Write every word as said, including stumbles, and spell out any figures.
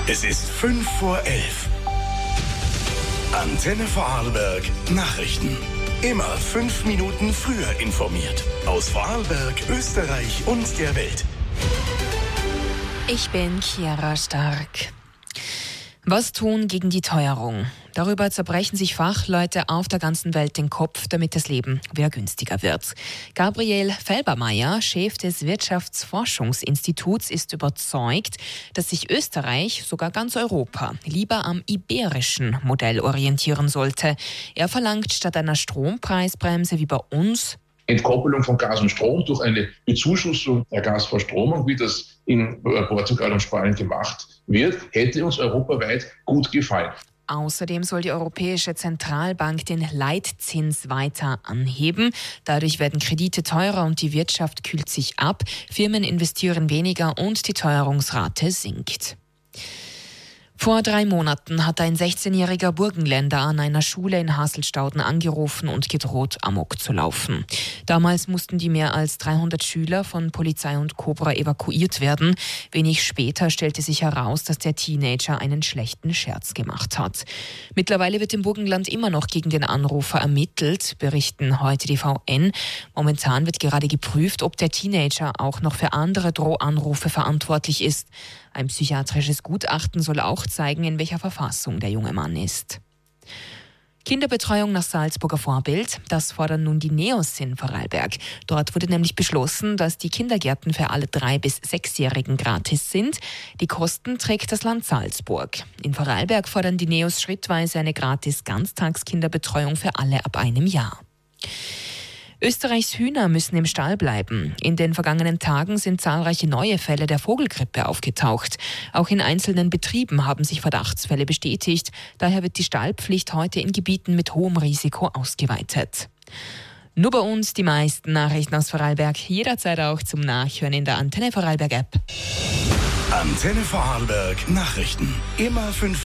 Es ist fünf vor elf. Antenne Vorarlberg Nachrichten. Immer fünf Minuten früher informiert. Aus Vorarlberg, Österreich und der Welt. Ich bin Chiara Stark. Was tun gegen die Teuerung? Darüber zerbrechen sich Fachleute auf der ganzen Welt den Kopf, damit das Leben wieder günstiger wird. Gabriel Felbermeier, Chef des Wirtschaftsforschungsinstituts, ist überzeugt, dass sich Österreich, sogar ganz Europa, lieber am iberischen Modell orientieren sollte. Er verlangt statt einer Strompreisbremse wie bei uns Entkoppelung von Gas und Strom durch eine Bezuschussung der Gasverstromung, wie das in Portugal und Spanien gemacht wird, hätte uns europaweit gut gefallen. Außerdem soll die Europäische Zentralbank den Leitzins weiter anheben. Dadurch werden Kredite teurer und die Wirtschaft kühlt sich ab. Firmen investieren weniger und die Teuerungsrate sinkt. Vor drei Monaten hat ein sechzehnjähriger Burgenländer an einer Schule in Haselstauden angerufen und gedroht, Amok zu laufen. Damals mussten die mehr als dreihundert Schüler von Polizei und Cobra evakuiert werden. Wenig später stellte sich heraus, dass der Teenager einen schlechten Scherz gemacht hat. Mittlerweile wird im Burgenland immer noch gegen den Anrufer ermittelt, berichten heute die V N. Momentan wird gerade geprüft, ob der Teenager auch noch für andere Drohanrufe verantwortlich ist. Ein psychiatrisches Gutachten soll auch zeigen, in welcher Verfassung der junge Mann ist. Kinderbetreuung nach Salzburger Vorbild, das fordern nun die Neos in Vorarlberg. Dort wurde nämlich beschlossen, dass die Kindergärten für alle drei- bis sechsjährigen gratis sind. Die Kosten trägt das Land Salzburg. In Vorarlberg fordern die Neos schrittweise eine gratis Ganztagskinderbetreuung für alle ab einem Jahr. Österreichs Hühner müssen im Stall bleiben. In den vergangenen Tagen sind zahlreiche neue Fälle der Vogelgrippe aufgetaucht. Auch in einzelnen Betrieben haben sich Verdachtsfälle bestätigt. Daher wird die Stallpflicht heute in Gebieten mit hohem Risiko ausgeweitet. Nur bei uns die meisten Nachrichten aus Vorarlberg. Jederzeit auch zum Nachhören in der Antenne Vorarlberg App. Antenne Vorarlberg Nachrichten. Immer fünf